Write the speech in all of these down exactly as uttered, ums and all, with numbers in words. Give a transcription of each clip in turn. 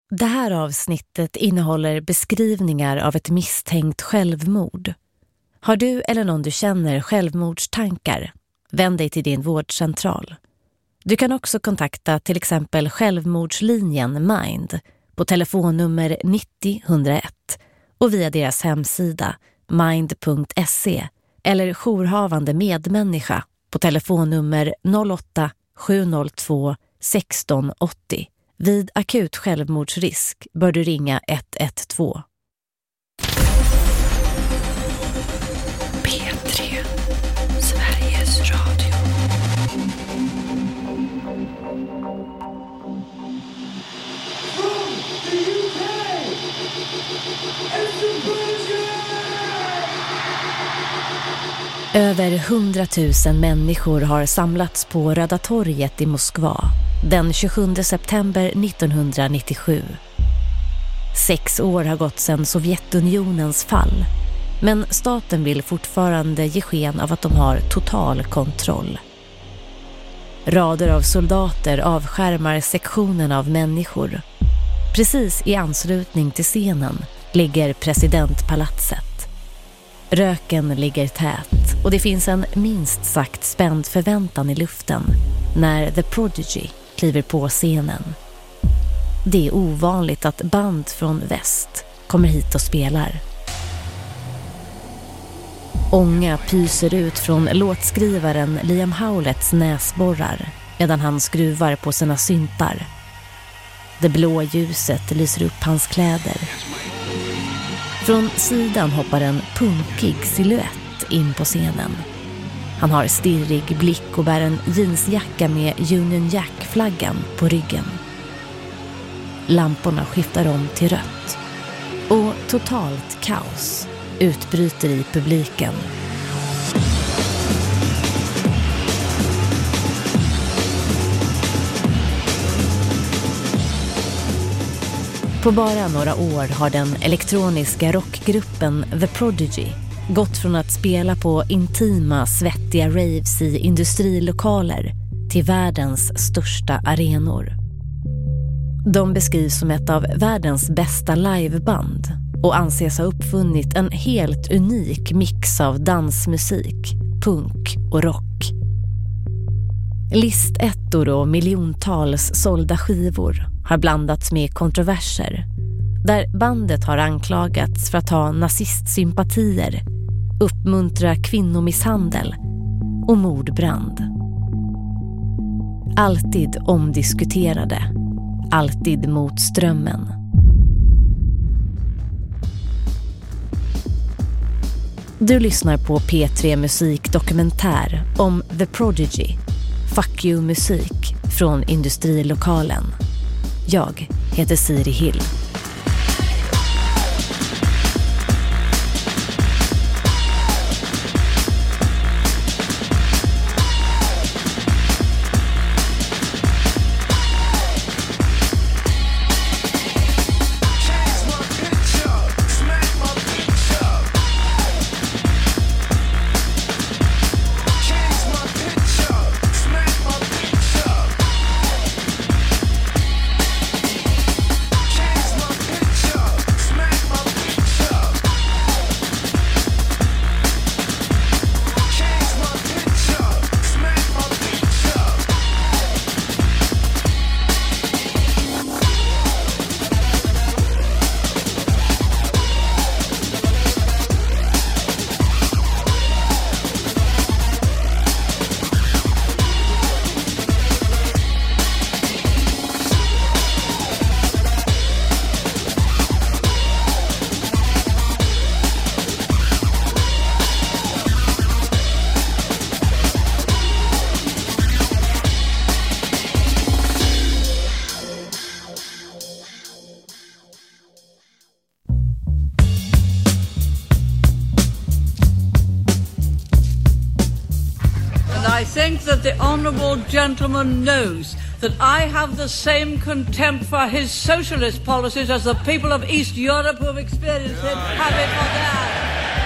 Det här avsnittet innehåller beskrivningar av ett misstänkt självmord. Har du eller någon du känner självmordstankar? Vänd dig till din vårdcentral. Du kan också kontakta till exempel självmordslinjen Mind på telefonnummer nittio ett noll ett och via deras hemsida mind punkt se eller jourhavande medmänniska på telefonnummer noll åtta sju noll två sexton åttio. Vid akut självmordsrisk bör du ringa ett ett två. P tre, Sveriges Radio. Över hundratusen människor har samlats på Röda torget i Moskva den tjugosjunde september nittonhundranittiosju. Sex år har gått sedan Sovjetunionens fall, men staten vill fortfarande ge sken av att de har total kontroll. Rader av soldater avskärmar sektionen av människor. Precis i anslutning till scenen ligger presidentpalatset. Röken ligger tät och det finns en minst sagt spänd förväntan i luften när The Prodigy kliver på scenen. Det är ovanligt att band från väst kommer hit och spelar. Ånga pyser ut från låtskrivaren Liam Howletts näsborrar medan han skruvar på sina syntar. Det blå ljuset lyser upp hans kläder. Från sidan hoppar en punkig silhuett in på scenen. Han har stirrig blick och bär en jeansjacka med Union Jack-flaggan på ryggen. Lamporna skiftar om till rött. Och totalt kaos utbryter i publiken. På bara några år har den elektroniska rockgruppen The Prodigy gått från att spela på intima, svettiga raves i industrilokaler till världens största arenor. De beskrivs som ett av världens bästa liveband och anses ha uppfunnit en helt unik mix av dansmusik, punk och rock. Listettor och miljontals sålda skivor har blandats med kontroverser där bandet har anklagats för att ha nazistsympatier, uppmuntra kvinnomisshandel och mordbrand. Alltid omdiskuterade, alltid mot strömmen. Du lyssnar på P tre Musikdokumentär om The Prodigy, Fuck You musik från industrilokalen. Jag heter Siri Hill. I think that the honourable gentleman knows that I have the same contempt for his socialist policies as the people of East Europe who have experienced it have it for theirs.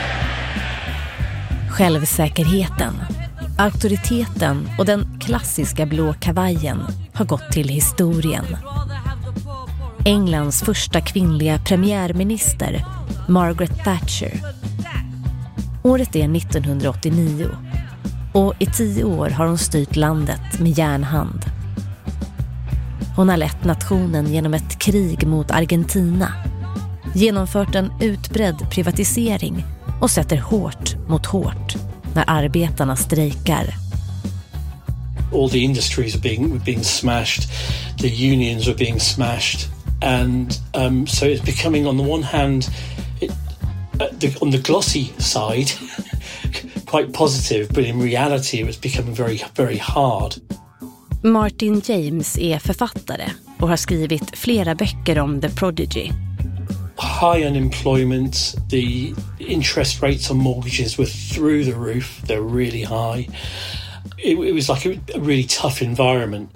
Självsäkerheten, auktoriteten och den klassiska blå kavajen har gått till historien. Englands första kvinnliga premiärminister, Margaret Thatcher. Året är nittonhundraåttionio och i tio år har hon styrt landet med järnhand. Hon har lett nationen genom ett krig mot Argentina, genomfört en utbredd privatisering och sätter hårt mot hårt när arbetarna strejkar. All the industries are being were being smashed, the unions were being smashed, and um, so it's becoming, on the one hand, it, uh, the, on the glossy side, quite positive, but in reality it was becoming very, very hard. Martin James är författare och har skrivit flera böcker om The Prodigy. High unemployment, the interest rates on mortgages were through the roof, they're really high. It, it was like a, a really tough environment.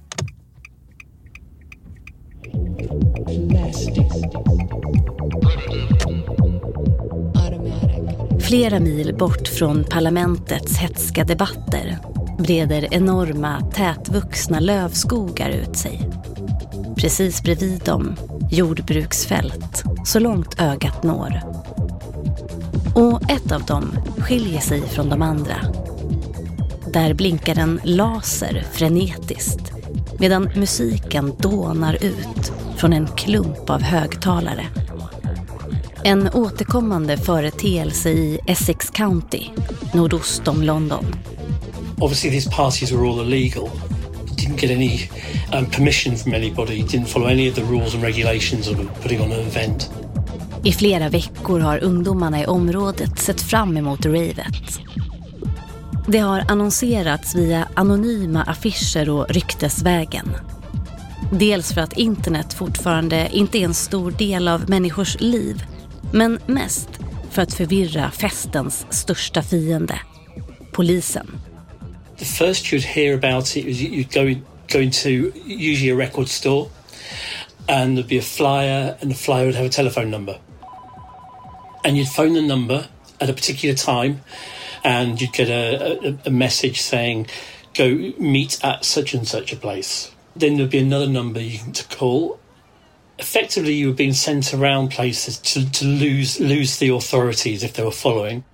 Flera mil bort från parlamentets hetska debatter breder enorma, tätvuxna lövskogar ut sig. Precis bredvid dem jordbruksfält, så långt ögat når. Och ett av dem skiljer sig från de andra. Där blinkar en laser frenetiskt, medan musiken dånar ut från en klump av högtalare. En återkommande företeelse i Essex County, nordost om London. Obviously these parties were all illegal. Didn't get any um, permission from anybody, didn't follow any of the rules and regulations of putting on an event. I flera veckor har ungdomarna i området sett fram emot ravet. Det har annonserats via anonyma affischer och ryktesvägen. Dels för att internet fortfarande inte är en stor del av människors liv, men mest för att förvirra festens största fiende, polisen. The first you'd hear about it was you'd go, go into usually a record store, and there'd be a flyer, and the flyer would have a telephone number. And you'd phone the number at a particular time, and you'd get a, a, a message saying, go meet at such and such a place. Then there'd be another number you can to call. Effectively, you were being sent around places to, to lose lose the authorities if they were following.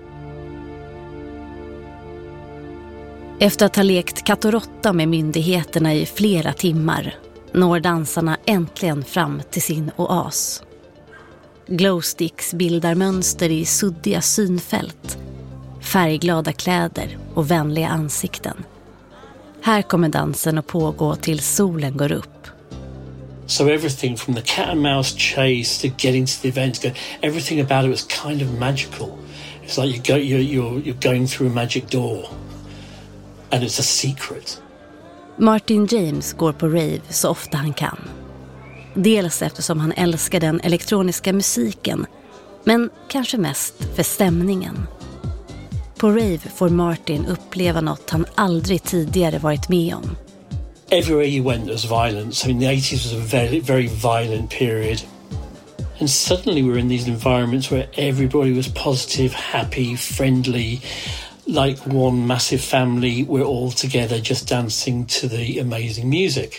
Efter att ha lekt katt och råtta med myndigheterna i flera timmar når dansarna äntligen fram till sin oas. Glowsticks bildar mönster i suddiga synfält, färgglada kläder och vänliga ansikten. Här kommer dansen att pågå till solen går upp. So everything from the cat and mouse chase to getting to the event, everything about it was kind of magical. It's like you go, you're, you're, you're going through a magic door. And it's a secret. Martin James går på rave så ofta han kan. Dels eftersom han älskar den elektroniska musiken, men kanske mest för stämningen. På rave får Martin uppleva något han aldrig tidigare varit med om. Everywhere you went there was violence. I mean, the eighties was a very, very violent period. And suddenly we're in these environments where everybody was positive, happy, friendly, like one massive family. We're all together just dancing to the amazing music.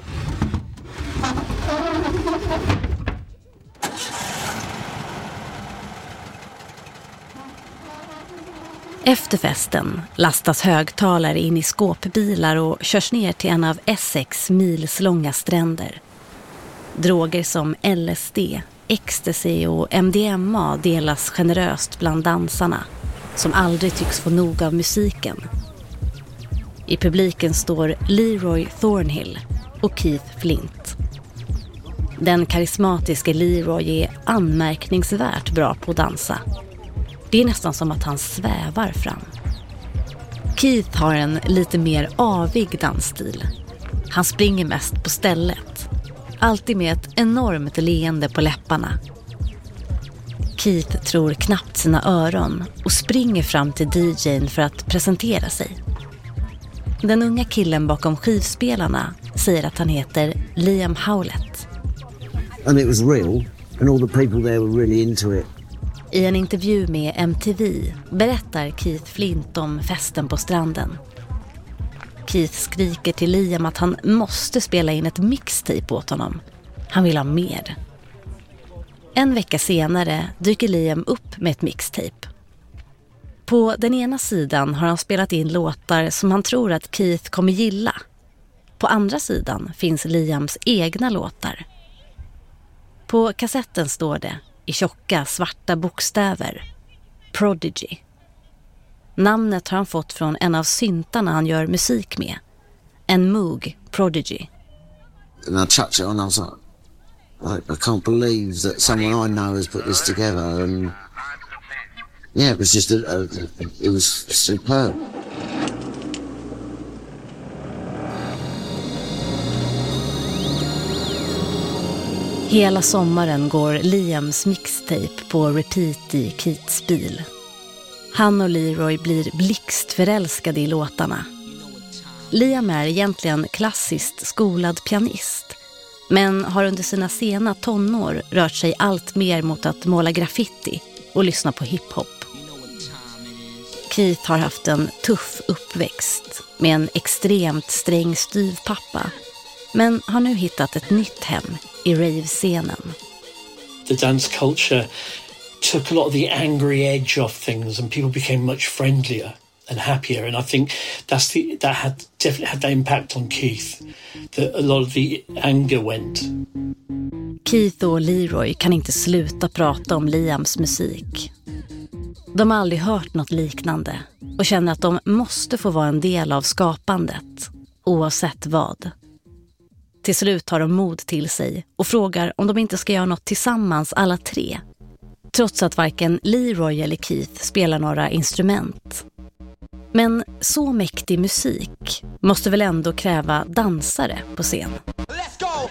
Efter festen lastas högtalare in i skåpbilar och körs ner till en av Essex milslånga stränder. Droger som L S D, ecstasy och M D M A delas generöst bland dansarna, som aldrig tycks få nog av musiken. I publiken står Leroy Thornhill och Keith Flint. Den karismatiska Leroy är anmärkningsvärt bra på att dansa. Det är nästan som att han svävar fram. Keith har en lite mer avig dansstil. Han springer mest på stället. Alltid med ett enormt leende på läpparna. Keith tror knappt sina öron och springer fram till D J:n för att presentera sig. Den unga killen bakom skivspelarna säger att han heter Liam Howlett. And it was real and all the people there were really into it. I en intervju med M T V berättar Keith Flint om festen på stranden. Keith skriker till Liam att han måste spela in ett mixtape åt honom. Han vill ha mer. En vecka senare dyker Liam upp med ett mixtape. På den ena sidan har han spelat in låtar som han tror att Keith kommer gilla. På andra sidan finns Liams egna låtar. På kassetten står det i tjocka svarta bokstäver Prodigy. Namnet har han fått från en av syntarna han gör musik med. En Moog Prodigy. And I touched it on, I was like, I can't believe that someone I know has put this together. And yeah, it was just, a, a, it was superb. Hela sommaren går Liams mixtape på repeat i Keiths bil. Han och Leroy blir blixtförälskade i låtarna. Liam är egentligen klassiskt skolad pianist, men har under sina sena tonår rört sig allt mer mot att måla graffiti och lyssna på hiphop. Keith har haft en tuff uppväxt med en extremt sträng styvpappa, men har nu hittat ett nytt hem i rave-scenen. The dance culture took a lot of the angry edge off things and people became much friendlier and happier, and I think that's the that had definitely had that impact on Keith, that a lot of the anger went. Keith och Leroy kan inte sluta prata om Liams musik. De har aldrig hört något liknande och känner att de måste få vara en del av skapandet, oavsett vad. Till slut tar de mod till sig och frågar om de inte ska göra något tillsammans alla tre, trots att varken Leroy eller Keith spelar några instrument. Men så mäktig musik måste väl ändå kräva dansare på scen. Let's go!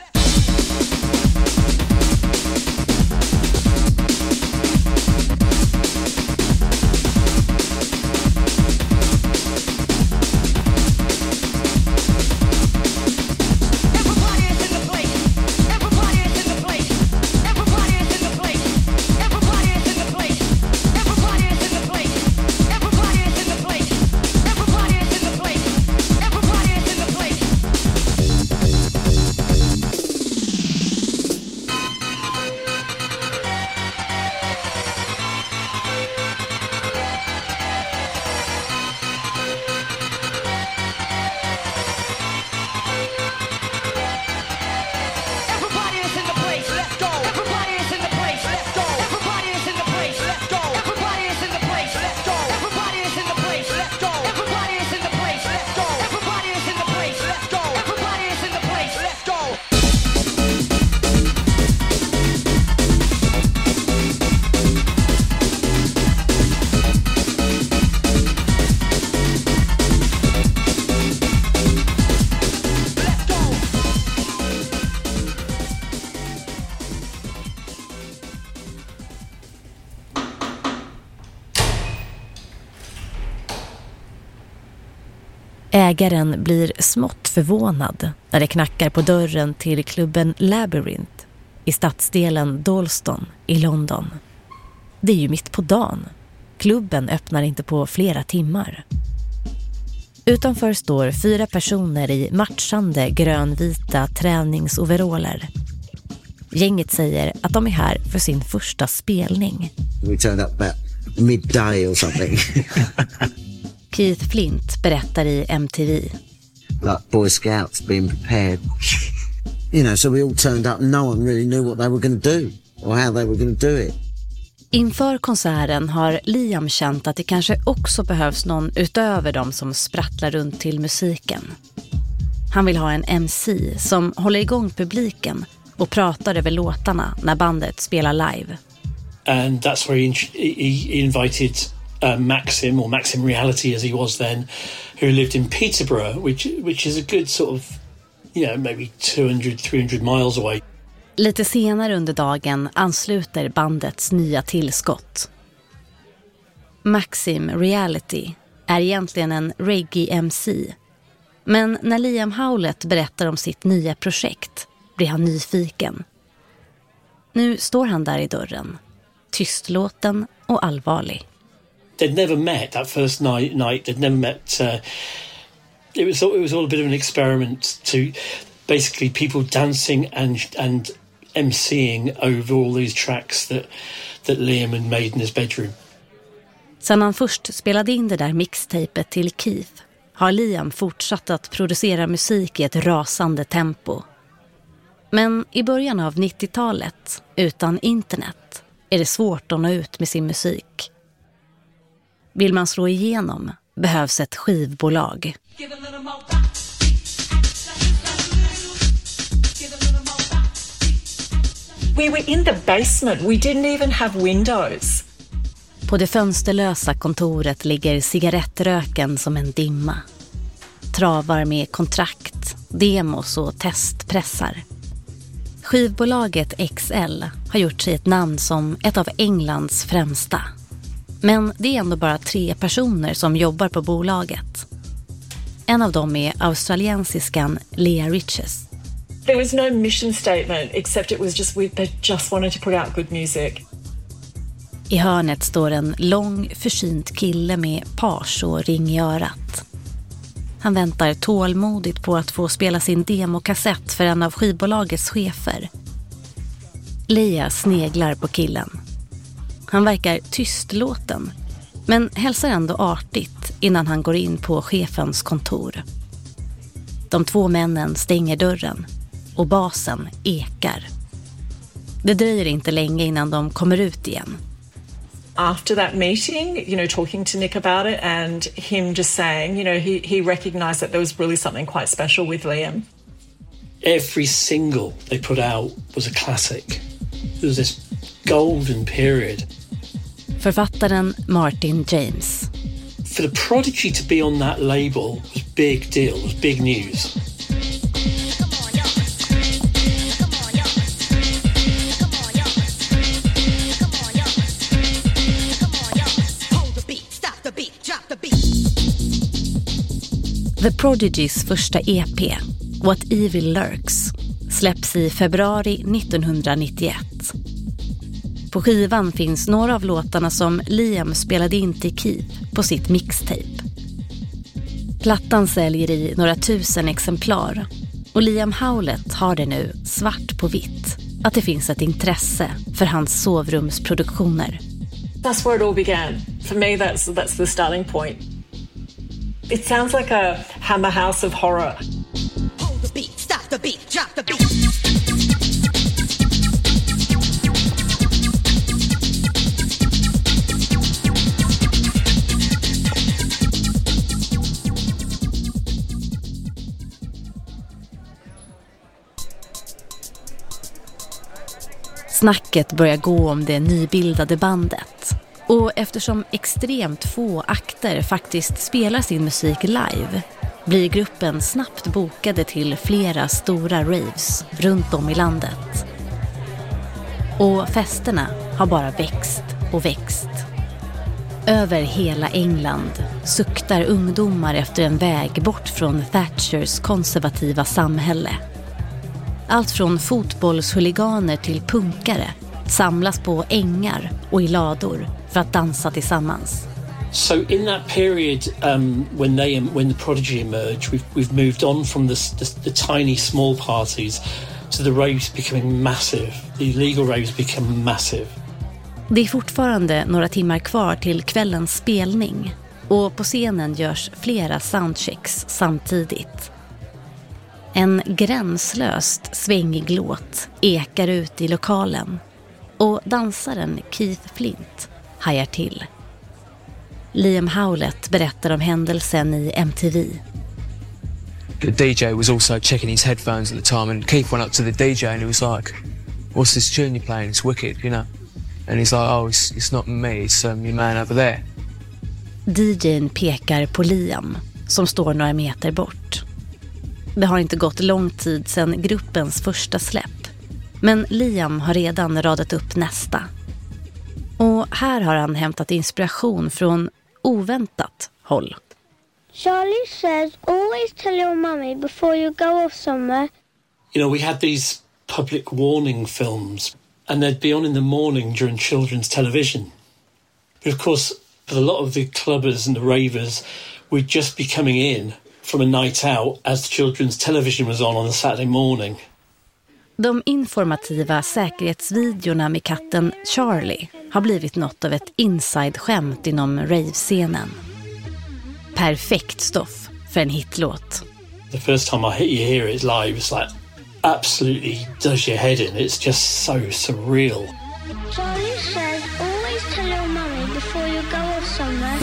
Ägaren blir smått förvånad när det knackar på dörren till klubben Labyrinth i stadsdelen Dalston i London. Det är ju mitt på dagen. Klubben öppnar inte på flera timmar. Utanför står fyra personer i matchande grönvita träningsoveraller. Gänget säger att de är här för sin första spelning. We turned up about midday or something. Keith Flint berättar i M T V. Like Boy Scouts being prepared. You know, so we all turned up and no one really knew what they were going to do or how they were going to do it. Inför konserten har Liam känt att det kanske också behövs någon utöver dem som sprattlar runt till musiken. Han vill ha en M C som håller igång publiken och pratar över låtarna när bandet spelar live. And that's where he, he invited uh, Maxim, or Maxim Reality as he was then, who lived in Peterborough, which which is a good sort of, you know, maybe two hundred, three hundred miles away. Lite senare under dagen ansluter bandets nya tillskott. Maxim Reality är egentligen en reggae-M C. Men när Liam Howlett berättar om sitt nya projekt blir han nyfiken. Nu står han där i dörren, tystlåten och allvarlig. They'd never met that first night. night. They'd never met. Uh, it was it was all a bit of an experiment to basically people dancing and and emceeing over all these tracks that, that Liam had made in his bedroom. Sen han först spelade in det där mixtapet till Keith har Liam fortsatt att producera musik i ett rasande tempo. Men i början av nittiotalet, utan internet, är det svårt att nå ut med sin musik. Vill man slå igenom behövs ett skivbolag. We were in the basement. We didn't even have windows. På det fönsterlösa kontoret ligger cigarettröken som en dimma. Travar med kontrakt, demos och testpressar. Skivbolaget X L har gjort sig ett namn som ett av Englands främsta. Men det är ändå bara tre personer som jobbar på bolaget. En av dem är australiensiskan Leah Riches. There was no mission statement except it was just we they just wanted to put out good music. I hörnet står en lång, försynt kille med page och ring i örat. Han väntar tålmodigt på att få spela sin demokassett för en av skivbolagets chefer. Leah sneglar på killen. Han verkar tystlåten, men hälsar ändå artigt innan han går in på chefens kontor. De två männen stänger dörren och basen ekar. Det dröjer inte länge innan de kommer ut igen. After that meeting, you know, talking to Nick about it and him just saying, you know, he, he recognized that there was really something quite special with Liam. Every single they put out was a classic. There was this golden period. Författaren Martin James. For the Prodigy to be on that label was big deal, was big news. The Prodigys första E P, What Evil Lurks, släpps i februari nittonhundranittioett. På skivan finns några av låtarna som Liam spelade in till Keith på sitt mixtape. Plattan säljer i några tusen exemplar och Liam Howlett har det nu svart på vitt att det finns ett intresse för hans sovrumsproduktioner. That's where it all began. For me, that's that's the starting point. It sounds like a Hammer House of Horror. Hold the beat, stop the beat, drop the beat. Snacket börjar gå om det nybildade bandet. Och eftersom extremt få akter faktiskt spelar sin musik live blir gruppen snabbt bokade till flera stora raves runt om i landet. Och festerna har bara växt och växt. Över hela England suktar ungdomar efter en väg bort från Thatchers konservativa samhälle. Allt från fotbollshuliganer till punkare samlas på ängar och i lador för att dansa tillsammans. So in that period, um, when they when the Prodigy emerged, we've we've moved on from the, the the tiny small parties to the raves becoming massive. The illegal raves become massive. Det är fortfarande några timmar kvar till kvällens spelning och på scenen görs flera soundchecks samtidigt. En gränslöst svängig låt ekar ut i lokalen och dansaren Keith Flint hajar till. Liam Howlett berättar om händelsen i M T V. The D J was also checking his headphones at the time and Keith went up to the D J and he was like, "What's this tune you're playing? It's wicked, you know." And he's like, "Oh, it's, it's not me, it's um, your man over there." D J:n pekar på Liam som står några meter bort. Det har inte gått lång tid sedan gruppens första släpp, men Liam har redan radat upp nästa. Och här har han hämtat inspiration från oväntat håll. Charlie says, always tell your mummy before you go off somewhere. You know, we had these public warning films and they'd be on in the morning during children's television. But of course, for a lot of the clubbers and the ravers, we'd just be coming in from a night out as the children's television was on on the Saturday morning. De informativa säkerhetsvideorna med katten Charlie har blivit något av ett inside-skämt inom rave-scenen. Perfekt stoff för en hitlåt. The first time I you hear it live, it's like absolutely does your head in. It's just so surreal. Charlie says, always tell your mummy before you go off somewhere.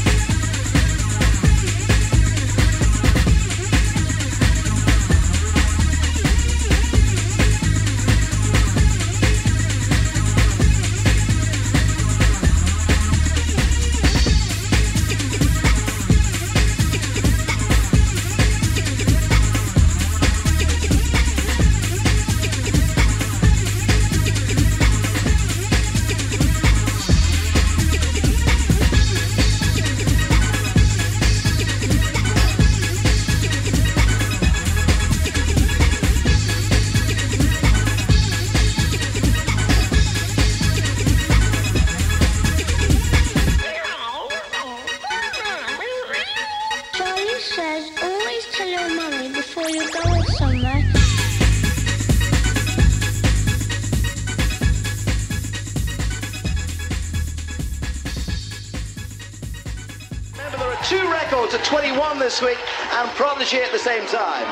Two records at twenty-one this week and Prodigy at the same time.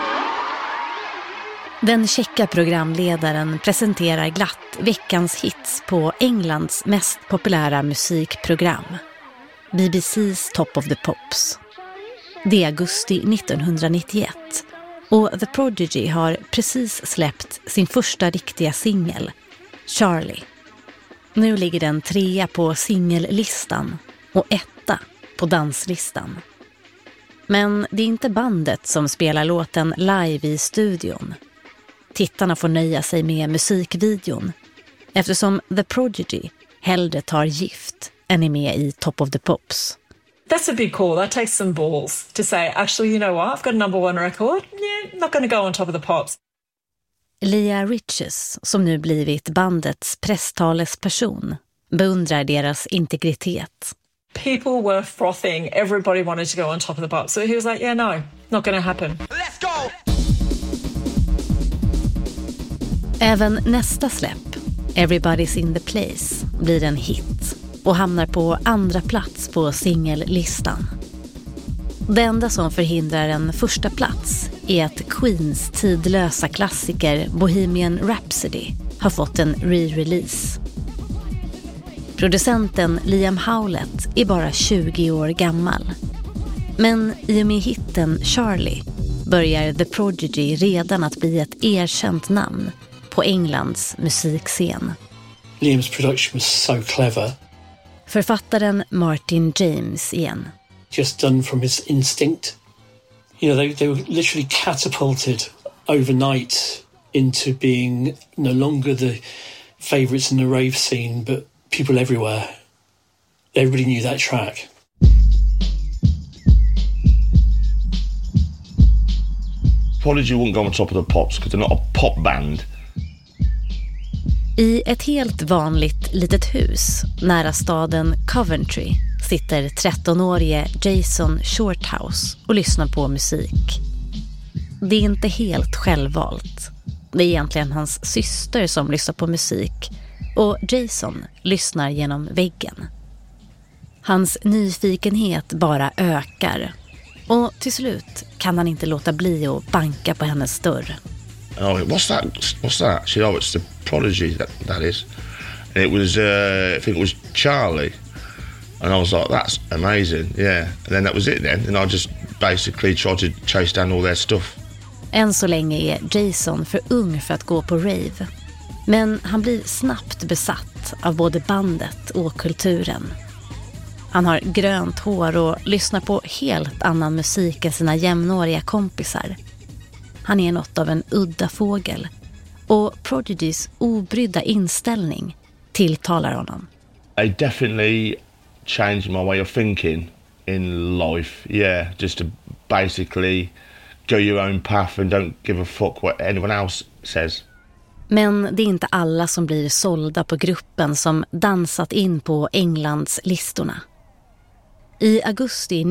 Den tjecka programledaren presenterar glatt veckans hits på Englands mest populära musikprogram, B B C's Top of the Pops. Det är augusti nittonhundranittioett och The Prodigy har precis släppt sin första riktiga singel, Charlie. Nu ligger den trea på singellistan och etta på danslistan. Men det är inte bandet som spelar låten live i studion. Tittarna får nöja sig med musikvideon eftersom The Prodigy hellre tar gift än är med i Top of the Pops. That's a big call. That takes some balls to say, actually, you know what? I've got a number one record. Yeah, not going to go on Top of the Pops. Leah Riches, som nu blivit bandets presstalesperson, beundrar deras integritet. People were frothing. Everybody wanted to go on Top of the Pops. So he was like, yeah, no, not going to happen. Let's go! Även nästa släpp, Everybody's in the Place, blir en hit och hamnar på andra plats på singellistan. Det enda som förhindrar en första plats är att Queens tidlösa klassiker Bohemian Rhapsody har fått en re-release. Producenten Liam Howlett är bara tjugo år gammal. Men i och med hitten Charlie börjar The Prodigy redan att bli ett erkänt namn på Englands musikscen. Liam's production was so clever. Författaren Martin James igen. Just done from his instinct. You know, they, they were literally catapulted overnight into being no longer the favourites in the rave scene, but people everywhere. Everybody knew that track. Prodigy wouldn't go on Top of the Pops because they're not a pop band. I ett helt vanligt litet hus nära staden Coventry sitter trettonårige Jason Shorthouse och lyssnar på musik. Det är inte helt självvalt. Det är egentligen hans syster som lyssnar på musik och Jason lyssnar genom väggen. Hans nyfikenhet bara ökar och till slut kan han inte låta bli att banka på hennes dörr. Oh, what's that? What's that? She, oh, it's the Prodigy, that, that is. And it was, uh, I think it was Charlie. And I was like, that's amazing, yeah. And then that was it then. And I just basically tried to chase down all their stuff. Än så länge är Jason för ung för att gå på rave. Men han blir snabbt besatt av både bandet och kulturen. Han har grönt hår och lyssnar på helt annan musik än sina jämnåriga kompisar. Han är något av en udda fågel och Prodigys obrydda inställning tilltalar honom. They definitely changed my way of thinking in life. Yeah, just to basically go your own path and don't give a fuck what anyone else says. Men det är inte alla som blir sålda på gruppen som dansat in på Englands listorna. I augusti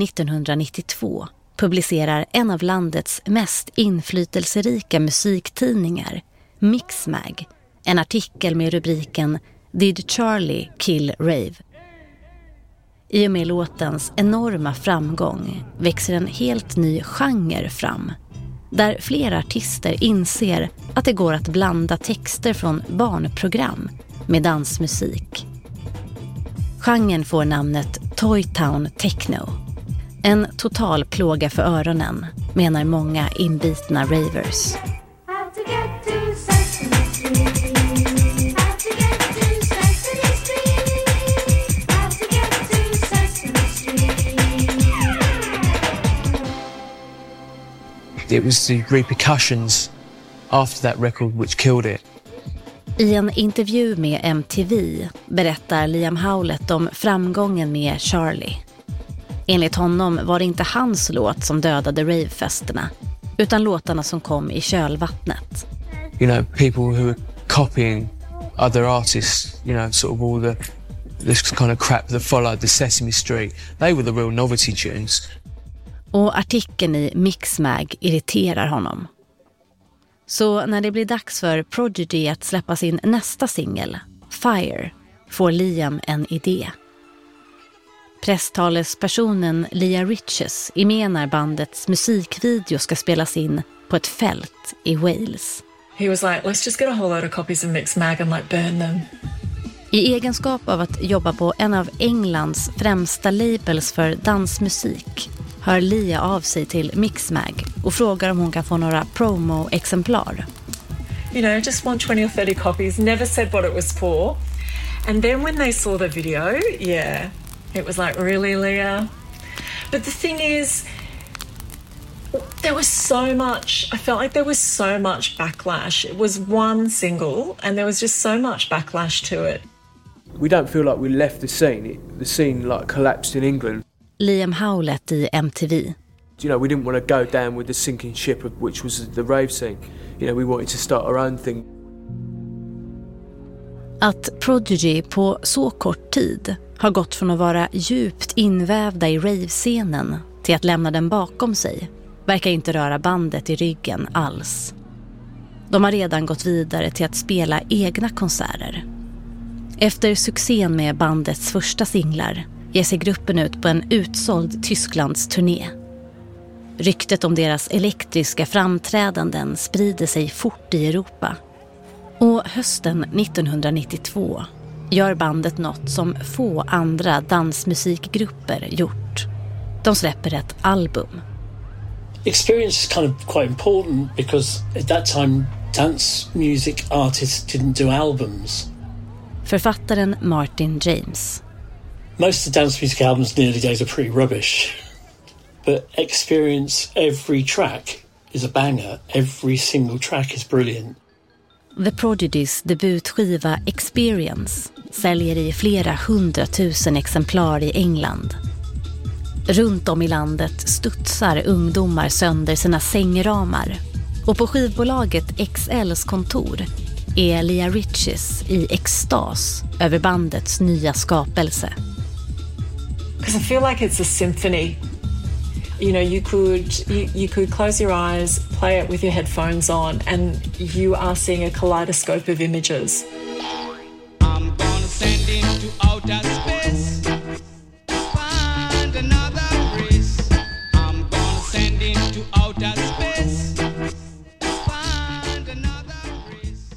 nittonhundranittiotvå publicerar en av landets mest inflytelserika musiktidningar Mixmag, en artikel med rubriken Did Charlie Kill Rave? I och med låtens enorma framgång växer en helt ny genre fram, där flera artister inser att det går att blanda texter från barnprogram med dansmusik. Genren får namnet Toytown Techno. En total plåga för öronen, menar många inbitna ravers. It was the repercussions after that record which killed it. I en intervju med M T V berättar Liam Howlett om framgången med Charlie. Enligt honom var det inte hans låt som dödade ravefesterna, utan låtarna som kom i kölvattnet. You know, people who were copying other artists, you know, sort of all the this kind of crap that followed the Sesame Street. They were the real novelty tunes. Och artikeln i Mixmag irriterar honom. Så när det blir dags för Prodigy att släppa sin nästa singel, Fire, får Liam en idé. Presstalespersonen Leah Riches menar bandets musikvideo ska spelas in på ett fält i Wales. He was like, let's just get a whole load of copies of Mixmag and like burn them. I egenskap av att jobba på en av Englands främsta labels för dansmusik hör Lia av sig till Mixmag och frågar om hon kan få några promo-exemplar. You know, just want twenty or thirty copies, never said what it was for. And then when they saw the video, yeah, it was like, really, Leah? But the thing is, there was so much, I felt like there was so much backlash. It was one single and there was just so much backlash to it. We don't feel like we left the scene. It, the scene like collapsed in England. Liam Howlett i M T V. You know, we didn't want to go down with the sinking ship, of which was the rave scene. You know, we wanted to start our own thing. Att Prodigy på så kort tid har gått från att vara djupt invävda i rave-scenen till att lämna den bakom sig verkar inte röra bandet i ryggen alls. De har redan gått vidare till att spela egna konserter. Efter succén med bandets första singlar ger sig gruppen ut på en utsåld Tysklands turné. Ryktet om deras elektriska framträdanden sprider sig fort i Europa. Och hösten nittonhundranittiotvå gör bandet något som få andra dansmusikgrupper gjort. De släpper ett album. Experience is kind of quite important because at that time dance music artists didn't do albums. Författaren Martin James. Most of the dance music albums in the early days are pretty rubbish. But Experience, every track is a banger. Every single track is brilliant. The Prodigys debutskiva Experience säljer i flera hundratusen exemplar i England. Runt om i landet studsar ungdomar sönder sina sängramar. Och på skivbolaget X L:s kontor är Leah Riches i extas över bandets nya skapelse. Because I feel like it's a symphony. You know, you could you, you could close your eyes, play it with your headphones on, and you are seeing a kaleidoscope of images. I'm gonna send into outer space, find another race. I'm gonna send into outer space, find another race.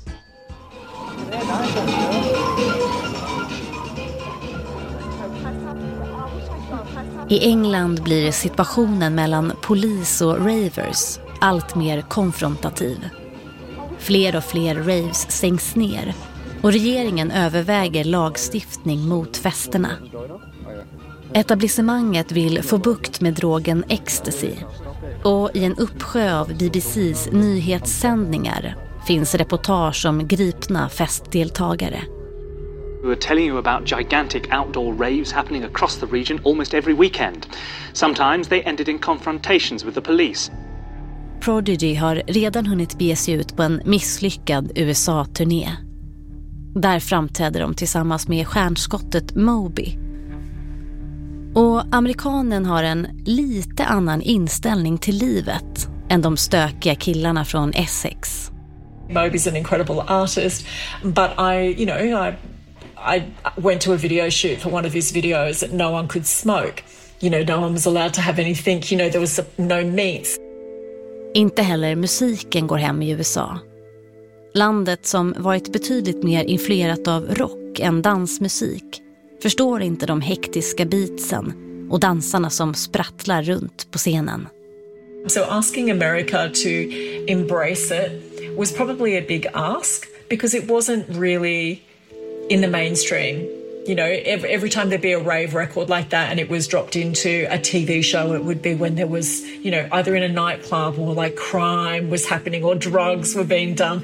I England blir situationen mellan polis och ravers allt mer konfrontativ. Fler och fler raves stängs ner och regeringen överväger lagstiftning mot festerna. Etablissemanget vill få bukt med drogen ecstasy och i en uppsjö av B B C:s nyhetssändningar finns reportage om gripna festdeltagare. We were telling you about gigantic outdoor raves happening across the region almost every weekend. Sometimes they ended in confrontations with the police. Prodigy har redan hunnit bege sig ut på en misslyckad U S A-turné. Där framträder de tillsammans med stjärnskottet Moby. Och amerikanen har en lite annan inställning till livet än de stökiga killarna från Essex. Moby's an incredible artist, but I, you know, I, I went to a video shoot for one of his videos that no one could smoke. You know, no one was allowed to have anything, you know, there was no meats. Inte heller musiken går hem i U S A. Landet som varit betydligt mer influerat av rock än dansmusik förstår inte de hektiska beatsen och dansarna som sprattlar runt på scenen. So asking America to embrace it was probably a big ask because it wasn't really in the mainstream. You know, every, every time there'd be a rave record like that and it was dropped into a T V show, it would be when there was, you know, either in a nightclub or like crime was happening or drugs were being done.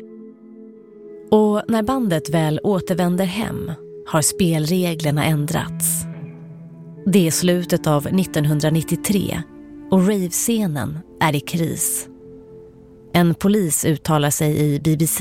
Och när bandet väl återvänder hem har spelreglerna ändrats. Det är slutet av nittonhundranittiotre och rave-scenen är i kris. En polis uttalar sig i B B C.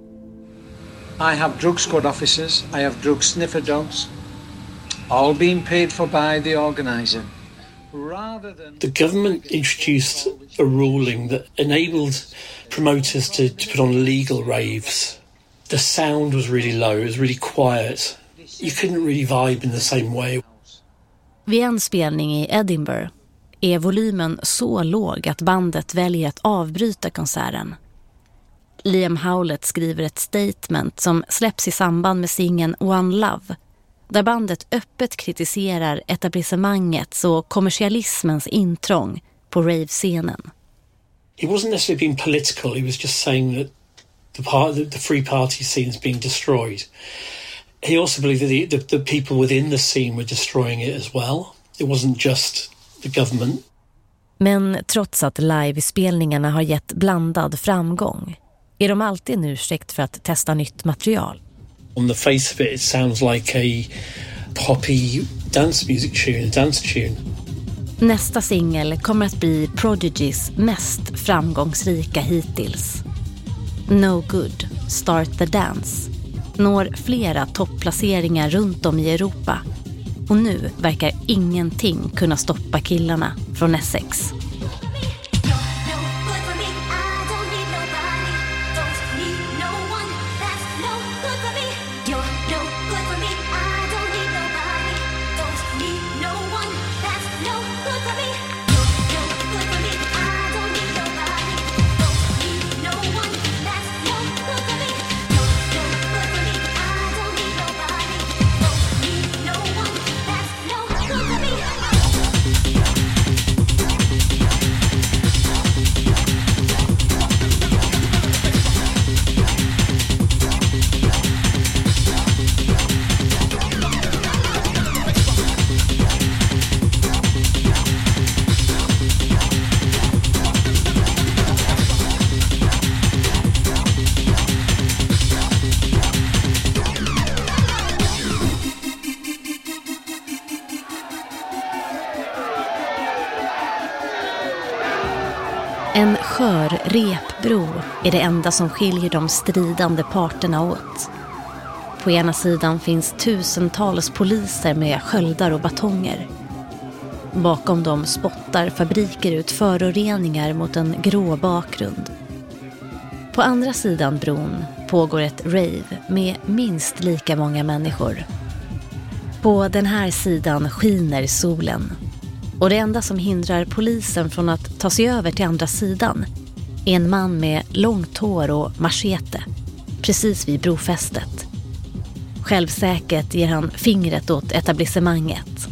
I have drug squad officers, I have drug sniffer dogs, all being paid for by the organizer. Than... The government introduced a ruling that enabled promoters to, to put on legal raves. The sound was really low, it was really quiet. You couldn't really vibe in the same way. Vid en spelning i Edinburgh är volymen så låg att bandet väljer att avbryta konserten. Liam Howlett skriver ett statement som släpps i samband med singeln One Love, där bandet öppet kritiserar etablissemangets och kommersialismens intrång på rave-scenen. He wasn't necessarily being political, he was just saying that the, part, the, the free party scene is being destroyed. He also believed that the, the, the people within the scene were destroying it as well. It wasn't just the government. Men trots att livespelningarna har gett blandad framgång är de alltid en ursäkt för att testa nytt material. On the face of it, it sounds like a poppy dance music tune, a dance tune. Nästa singel kommer att bli Prodigys mest framgångsrika hittills. No Good, Start the Dance når flera topplaceringar runt om i Europa. Och nu verkar ingenting kunna stoppa killarna från Essex. En skör repbro är det enda som skiljer de stridande parterna åt. På ena sidan finns tusentals poliser med sköldar och batonger. Bakom dem spottar fabriker ut föroreningar mot en grå bakgrund. På andra sidan bron pågår ett rave med minst lika många människor. På den här sidan skiner solen. Och det enda som hindrar polisen från att ta sig över till andra sidan är en man med långt hår och machete, precis vid brofästet. Självsäkert ger han fingret åt etablissemanget.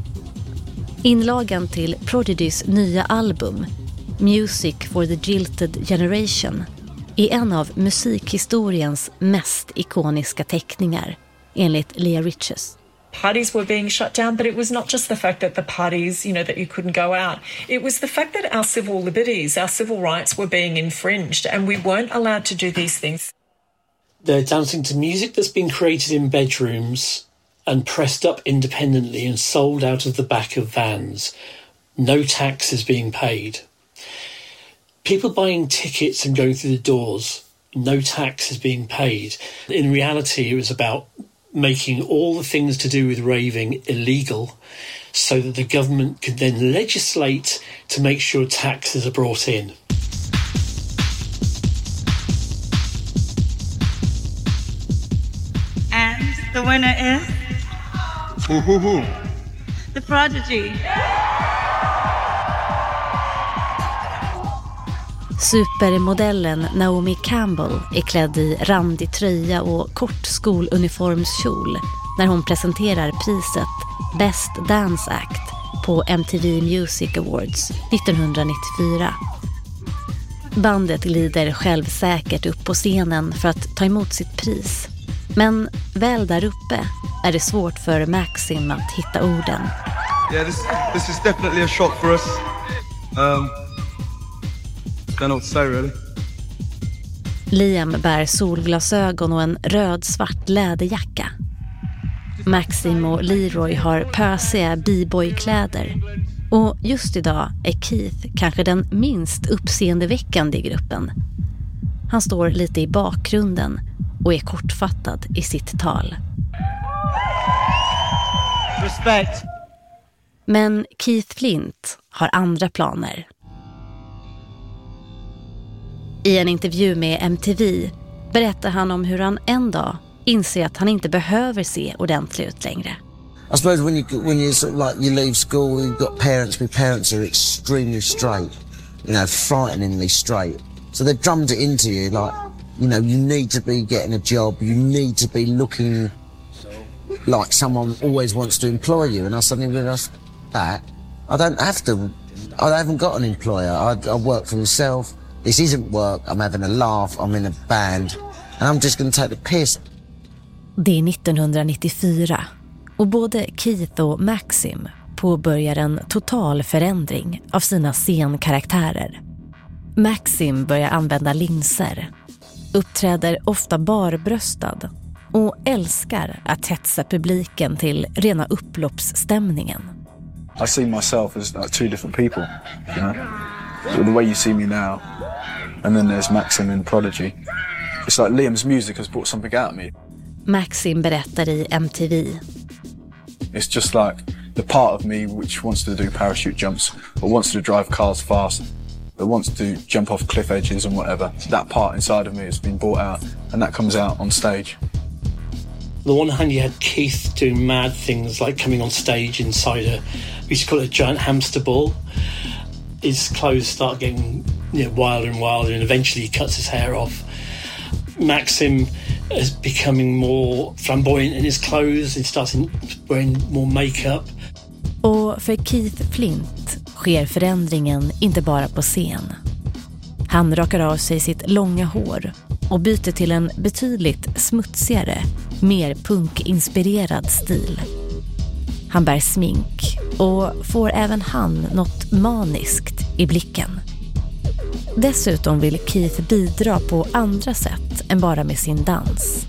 Inlagan till Prodigys nya album, Music for the Jilted Generation, är en av musikhistoriens mest ikoniska teckningar, enligt Leah Riches. Parties were being shut down, but it was not just the fact that the parties, you know, that you couldn't go out. It was the fact that our civil liberties, our civil rights were being infringed and we weren't allowed to do these things. They're dancing to music that's been created in bedrooms and pressed up independently and sold out of the back of vans. No tax is being paid. People buying tickets and going through the doors, no tax is being paid. In reality, it was about making all the things to do with raving illegal so that the government could then legislate to make sure taxes are brought in. The winner is Woo-hoo-hoo. The Prodigy. Supermodellen Naomi Campbell är klädd i randig tröja och kort skoluniformskjol när hon presenterar priset Best Dance Act på M T V Music Awards nittonhundranittiofyra. Bandet glider självsäkert upp på scenen för att ta emot sitt pris. Men väl där uppe är det svårt för Maxim att hitta orden. Yeah, this, this is definitely a shock for us. Um, don't know what to say really. Liam bär solglasögon och en röd-svart läderjacka. Maxim och Leroy har pösiga b-boy-kläder. Och just idag är Keith kanske den minst uppseendeväckande i gruppen. Han står lite i bakgrunden och är kortfattad i sitt tal. Respect. Men Keith Flint har andra planer. I en intervju med M T V berättar han om hur han en dag inser att han inte behöver se ordentlig ut längre. I suppose when you when you sort of like you leave school, you've got parents. My parents are extremely straight, you know, frighteningly straight. So they've drummed it into you like, you know, you need to be getting a job. You need to be looking like someone always wants to employ you. And I suddenly realised that I don't have to. I haven't got an employer. I, I work for myself. This isn't work. I'm having a laugh. I'm in a band, and I'm just going to take the piss. Det är nittonhundranittiofyra. Och både Keith och Maxim påbörjar en total förändring av sina scenkaraktärer. Maxim börjar använda linser, uppträder ofta barbröstad och älskar att hetsa publiken till rena upploppsstämningen. I see myself as like two different people, you know? So the way you see me now, and then there's Maxim in Prodigy. It's like Liam's music has brought something out of me. Maxim berättar i M T V. It's just like the part of me which wants to do parachute jumps or wants to drive cars fast or wants to jump off cliff edges and whatever. That part inside of me has been brought out and that comes out on stage. On the one hand, you had Keith doing mad things like coming on stage inside a, we used to call it a giant hamster ball. His clothes start getting, you know, wilder and wilder, and eventually he cuts his hair off. Maxim is becoming more flamboyant in his clothes. He starts wearing more makeup. Och för Keith Flint sker förändringen inte bara på scen. Han rakar av sig sitt långa hår och byter till en betydligt smutsigare, mer punkinspirerad stil. Han bär smink och får även han något maniskt i blicken. Dessutom vill Keith bidra på andra sätt än bara med sin dans.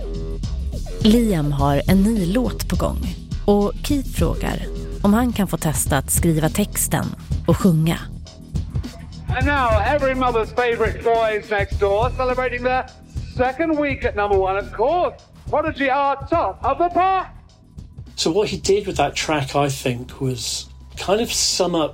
Liam har en ny låt på gång och Keith frågar om han kan få testa att skriva texten och sjunga. And now every mother's favorite boys next door celebrating their second week at number one, of course. Prodigy are top of the pop. So what he did with that track, I think, was kind of sum up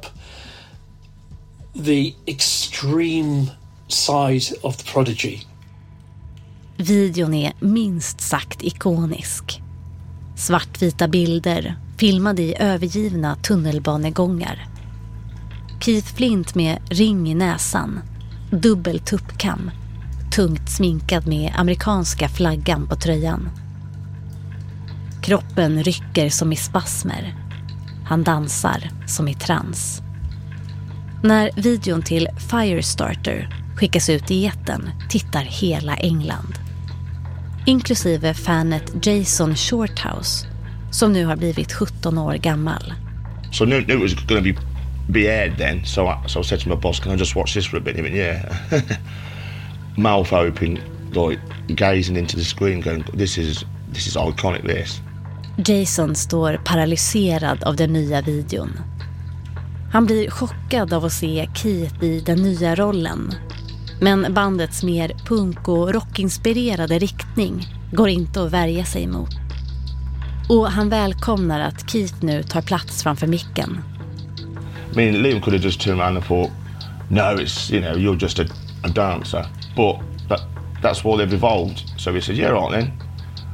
the extreme side of the Prodigy. Videon är minst sagt ikonisk. Svartvita bilder, filmade i övergivna tunnelbanegångar. Keith Flint med ring i näsan, dubbel tuppkam, tungt sminkad med amerikanska flaggan på tröjan. Kroppen rycker som i spasmer. Han dansar som i trans. När videon till Firestarter skickas ut i etern tittar hela England. Inklusive fanet Jason Shorthouse, som nu har blivit sjutton år gammal. So I knew it was going to be, be aired then, so I, so I said to my boss, can I just watch this for a bit? He went, yeah. Mouth open, like gazing into the screen going, this is, this is iconic, this. Jason står paralyserad av den nya videon. Han blir chockad av att se Keith i den nya rollen. Men bandets mer punk- och rockinspirerade riktning går inte att värja sig emot. Och han välkomnar att Keith nu tar plats framför micken. I mean, Liam could have just turned around and thought, no, it's, you know, you're just a, a dancer. But that, that's what they've evolved. So he said, yeah, right then.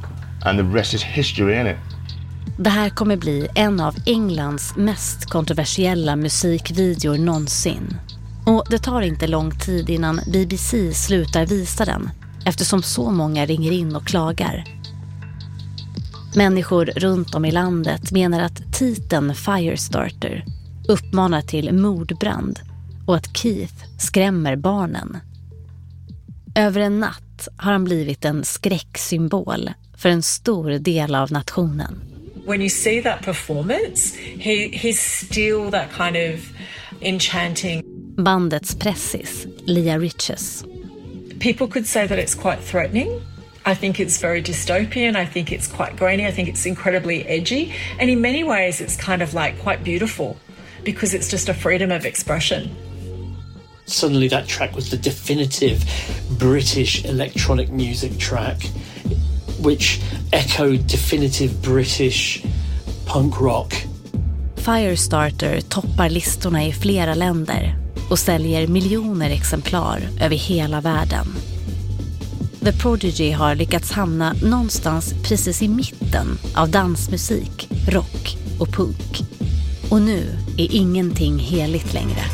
and the rest is history, innit? Det här kommer bli en av Englands mest kontroversiella musikvideor någonsin. Och det tar inte lång tid innan B B C slutar visa den, eftersom så många ringer in och klagar. Människor runt om i landet menar att titeln Firestarter uppmanar till mordbrand och att Keith skrämmer barnen. Över en natt har han blivit en skräcksymbol för en stor del av nationen. When you see that performance, he, he's still that kind of enchanting. Bandets pressis, Leah Riches. People could say that it's quite threatening. I think it's very dystopian. I think it's quite grainy. I think it's incredibly edgy. And in many ways, it's kind of like quite beautiful because it's just a freedom of expression. Suddenly that track was the definitive British electronic music track, which echoed definitive British punk rock. Firestarter toppar listorna i flera länder och säljer miljoner exemplar över hela världen. The Prodigy har lyckats hamna någonstans precis i mitten av dansmusik, rock och punk. Och nu är ingenting heligt längre.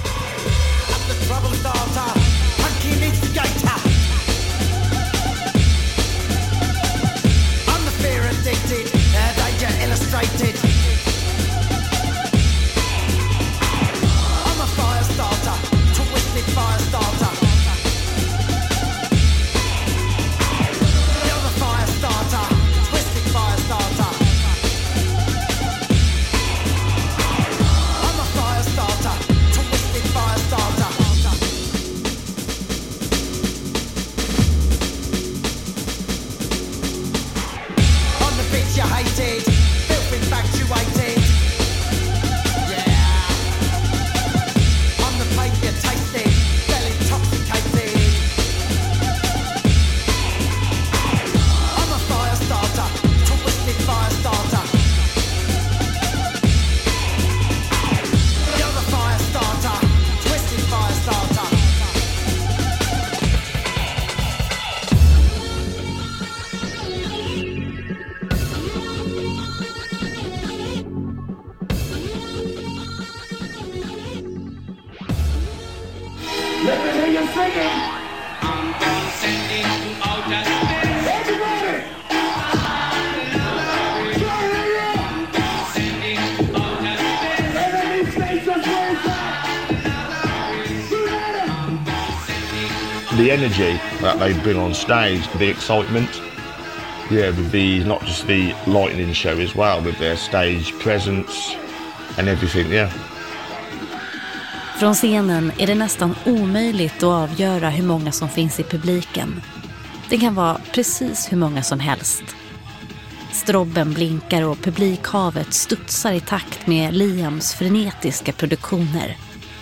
The energy that they bring on stage, the excitement, yeah, with the not just the lightning show as well, with their stage presence and everything, yeah. Från scenen är det nästan omöjligt att avgöra hur många som finns i publiken. Det kan vara precis hur många som helst. Strobben blinkar och publikhavet studsar i takt med Liams frenetiska produktioner.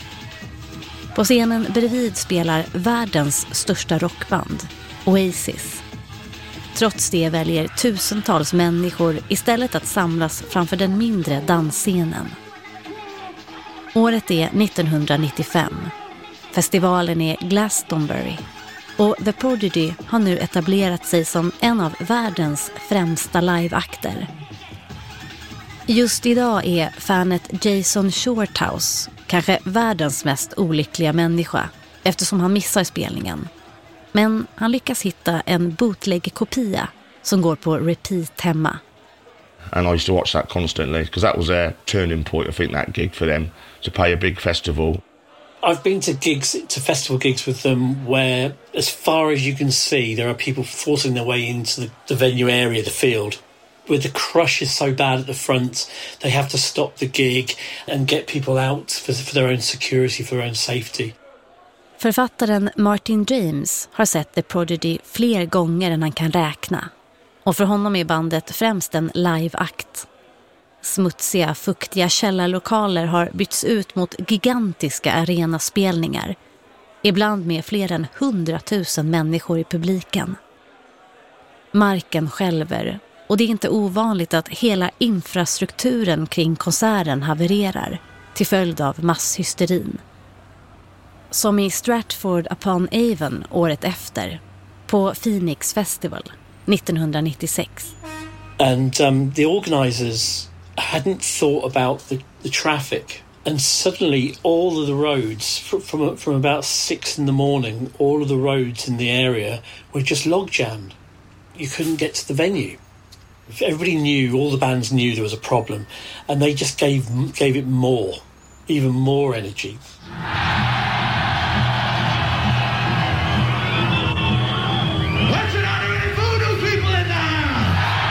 På scenen bredvid spelar världens största rockband, Oasis. Trots det väljer tusentals människor istället att samlas framför den mindre dansscenen. Året är nittonhundranittiofem. Festivalen är Glastonbury. Och The Prodigy har nu etablerat sig som en av världens främsta liveakter. Just idag är fanet Jason Shorthouse kanske världens mest olyckliga människa eftersom han missar spelningen. Men han lyckas hitta en bootleg-kopia som går på repeat hemma. And I used to watch that constantly because that was a turning point, I think, that gig for them to play a big festival. I've been to gigs, to festival gigs with them where, as far as you can see, there are people forcing their way into the, the venue area, the field. Where the crush is so bad at the front, they have to stop the gig and get people out for, for their own security, for their own safety. Författaren Martin James har sett The Prodigy fler gånger än han kan räkna. Och för honom är bandet främst en liveakt. Smutsiga, fuktiga källarlokaler har bytts ut mot gigantiska arenaspelningar. Ibland med fler än hundratusen människor i publiken. Marken skälver och det är inte ovanligt att hela infrastrukturen kring konserten havererar till följd av masshysterin. Som i Stratford-upon-Avon året efter, på Phoenix Festival nittonhundranittiosex. And um, the organisers hadn't thought about the, the traffic. And suddenly all of the roads, from, from, from about six in the morning, all of the roads in the area were just log jammed. You couldn't get to the venue. Everybody knew, all the bands knew there was a problem, and they just gave gave it more, even more energy. Listen, are there any voodoo people in there?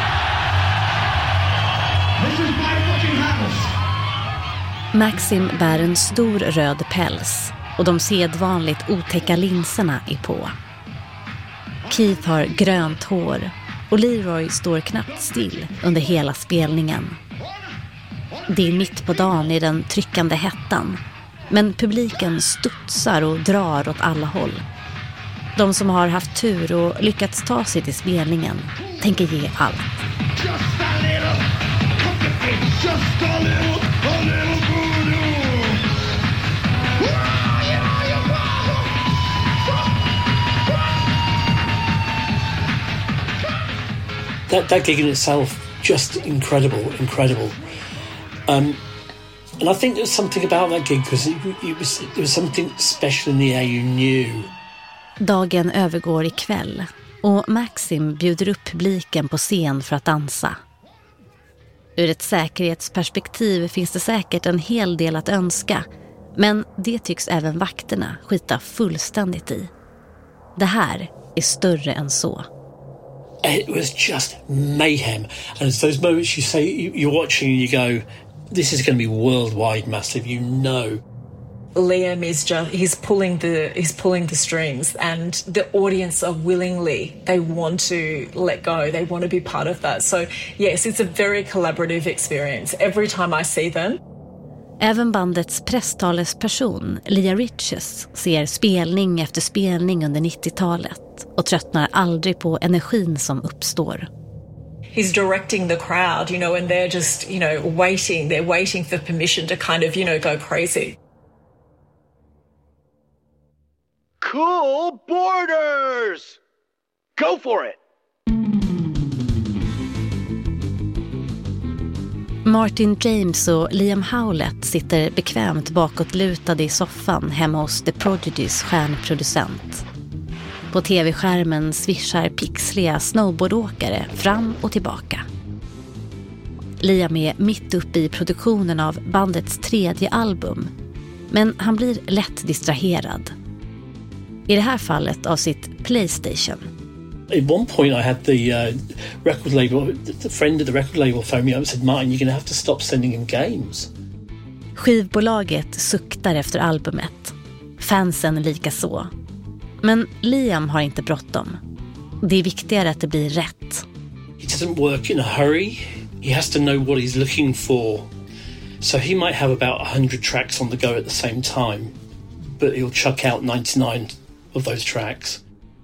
This is my fucking house. Maxim bär en stor röd päls och de sedvanligt otäcka linserna är på. Keith har grönt hår och Leroy står knappt still under hela spelningen. Det är mitt på dagen i den tryckande hettan, men publiken studsar och drar åt alla håll. De som har haft tur och lyckats ta sig till spelningen tänker ge allt. Just a little, just a little, a little voodoo. That, that gig in itself, just incredible, incredible. Um, and I think there's something about that gig because it, it was, there was something special in the air you knew. Dagen övergår i kväll och Maxim bjuder upp publiken på scen för att dansa. Ur ett säkerhetsperspektiv finns det säkert en hel del att önska, men det tycks även vakterna skita fullständigt i. Det här är större än så. It was just mayhem. And it's those moments you say, you're watching and you go, this is going to be worldwide massive, you know. Liam is just, he's pulling the, he's pulling the strings, and the audience are willingly, they want to let go, they want to be part of that. So yes, it's a very collaborative experience. Every time I see them. Även bandets presstalesperson, Leah Riches, ser spelning efter spelning under nittiotalet och tröttnar aldrig på energin som uppstår. He's directing the crowd, you know, and they're just, you know, waiting, they're waiting for permission to kind of, you know, go crazy. Cool borders! Go for it! Martin James och Liam Howlett sitter bekvämt bakåtlutade i soffan hemma hos The Prodigys stjärnproducent. På tv-skärmen svischar pixliga snowboardåkare fram och tillbaka. Liam är mitt uppe i produktionen av bandets tredje album, men han blir lätt distraherad. I det här fallet av sitt PlayStation. At one point I had the uh, record label, the friend of the record label phoned me up and said, Martin, you're going to have to stop sending him games. Skivbolaget suktar efter albumet. Fansen lika så. Men Liam har inte bråttom. Det är viktigare att det blir rätt. He doesn't work in a hurry. He has to know what he's looking for. So he might have about one hundred tracks on the go at the same time, but he'll chuck out ninety-nine of those tracks.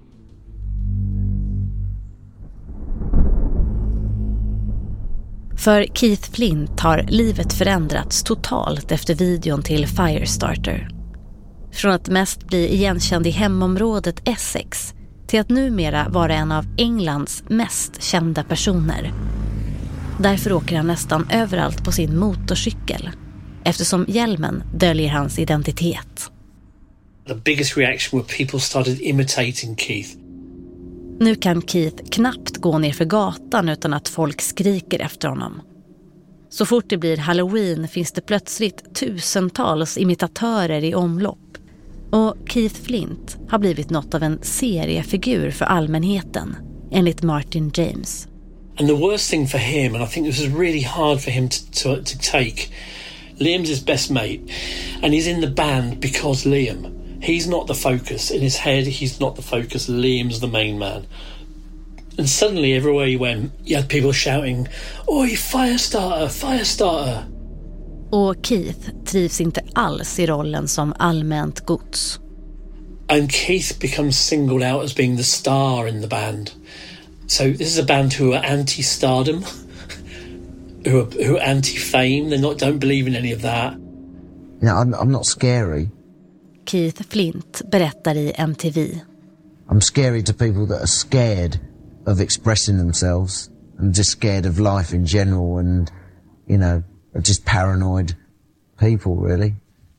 För Keith Flint har livet förändrats totalt efter videon till Firestarter. Från att mest bli igenkänd i hemområdet Essex till att numera vara en av Englands mest kända personer. Därför åker han nästan överallt på sin motorcykel, eftersom hjälmen döljer hans identitet. The biggest reaction were people started imitating Keith. Nu kan Keith knappt gå ner för gatan utan att folk skriker efter honom. Så fort det blir Halloween finns det plötsligt tusentals imitatörer i omlopp. Och Keith Flint har blivit något av en seriefigur för allmänheten, enligt Martin James. And the worst thing for him, and I think this is really hard for him to, to, to take, Liam's his best mate, and he's in the band because Liam. He's not the focus. In his head, he's not the focus. Liam's the main man. And suddenly, everywhere he went, you had people shouting, "Oi, Firestarter, Firestarter!" Och Keith trivs inte alls i rollen som allmänt gods. And Keith becomes singled out as being the star in the band. So this is a band who are anti-stardom, who are, who are anti-fame. They not don't believe in any of that. Yeah, I'm, I'm not scary. Keith Flint berättar i M T V. I'm scary to people that are scared of expressing themselves, and I'm just scared of life in general and, you know, just paranoid people, really.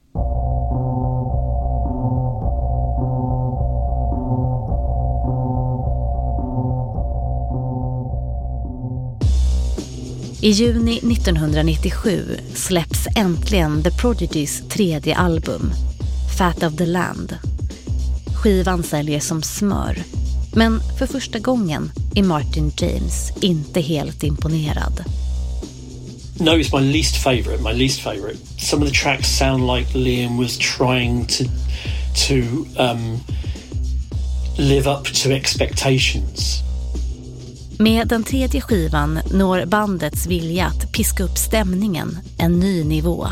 I juni nittonhundranittiosju släpps äntligen The Prodigys tredje album, Fat of the Land. Skivan säljer som smör, men för första gången är Martin James inte helt imponerad. No, it's my least favourite, my least favourite. Some of the tracks sound like Liam was trying to, to um, live up to expectations. Med den tredje skivan når bandets vilja att piska upp stämningen en ny nivå.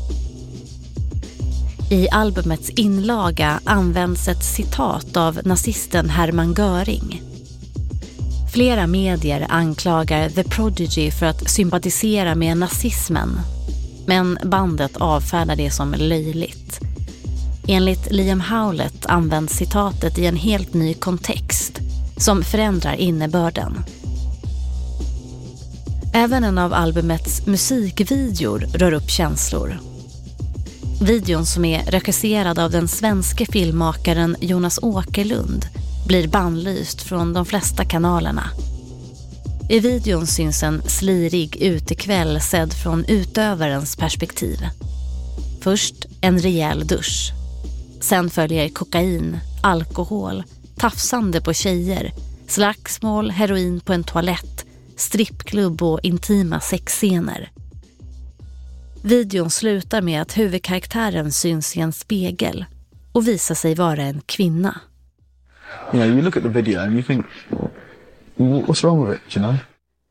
I albumets inlaga används ett citat av nazisten Hermann Göring. Flera medier anklagar The Prodigy för att sympatisera med nazismen, men bandet avfärdar det som löjligt. Enligt Liam Howlett används citatet i en helt ny kontext som förändrar innebörden. Även en av albumets musikvideor rör upp känslor. Videon, som är regisserad av den svenska filmmakaren Jonas Åkerlund, blir bannlyst från de flesta kanalerna. I videon syns en slirig utekväll sedd från utövarens perspektiv. Först en rejäl dusch. Sen följer kokain, alkohol, tafsande på tjejer, slagsmål, heroin på en toalett, strippklubb och intima sexscener. Videon slutar med att huvudkaraktären syns i en spegel och visar sig vara en kvinna. You know, you look at the video and you think, what's wrong with it, you know?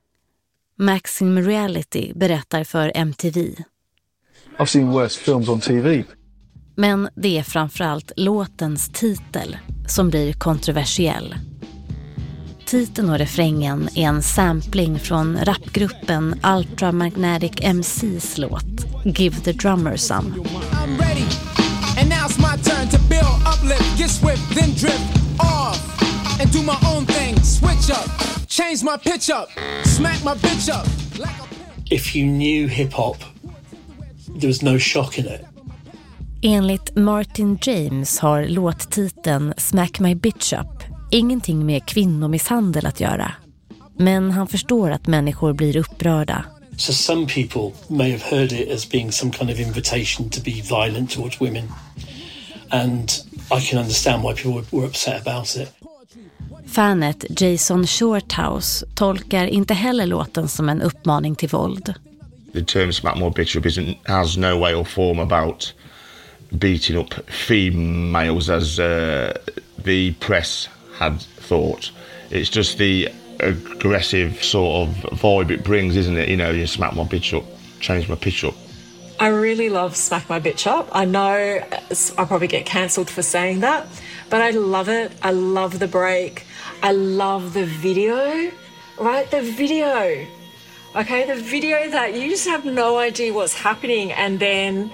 Maxim Reality berättar för M T V. I've seen worse films on T V. Men det är framförallt låtens titel som blir kontroversiell. Titeln och refrängen är en sampling från rapgruppen Ultra Magnetic M C's låt Give the Drummer Some. I'm ready, and now it's my turn to build, uplift, get swift, then drift off, and do my own thing, switch up, change my pitch up, smack my bitch up. Like a... If you knew hip-hop, there was no shock in it. Enligt Martin James har låttiteln Smack My Bitch Up ingenting med kvinnomisshandel att göra. Men han förstår att människor blir upprörda. So some people may have heard it as being some kind of invitation to be violent towards women. And I can understand why people were upset about it. Fanet Jason Shorthouse tolkar inte heller låten som en uppmaning till våld. The term smack my bitch up isn't, has no way or form about beating up females as uh, the press had thought. It's just the aggressive sort of vibe it brings, isn't it? You know, you smack my bitch up, change my pitch up. I really love Smack My Bitch Up. I know I'll probably get cancelled for saying that, but I love it. I love the break. I love the video, right? The video. Okay, the video that you just have no idea what's happening, and then,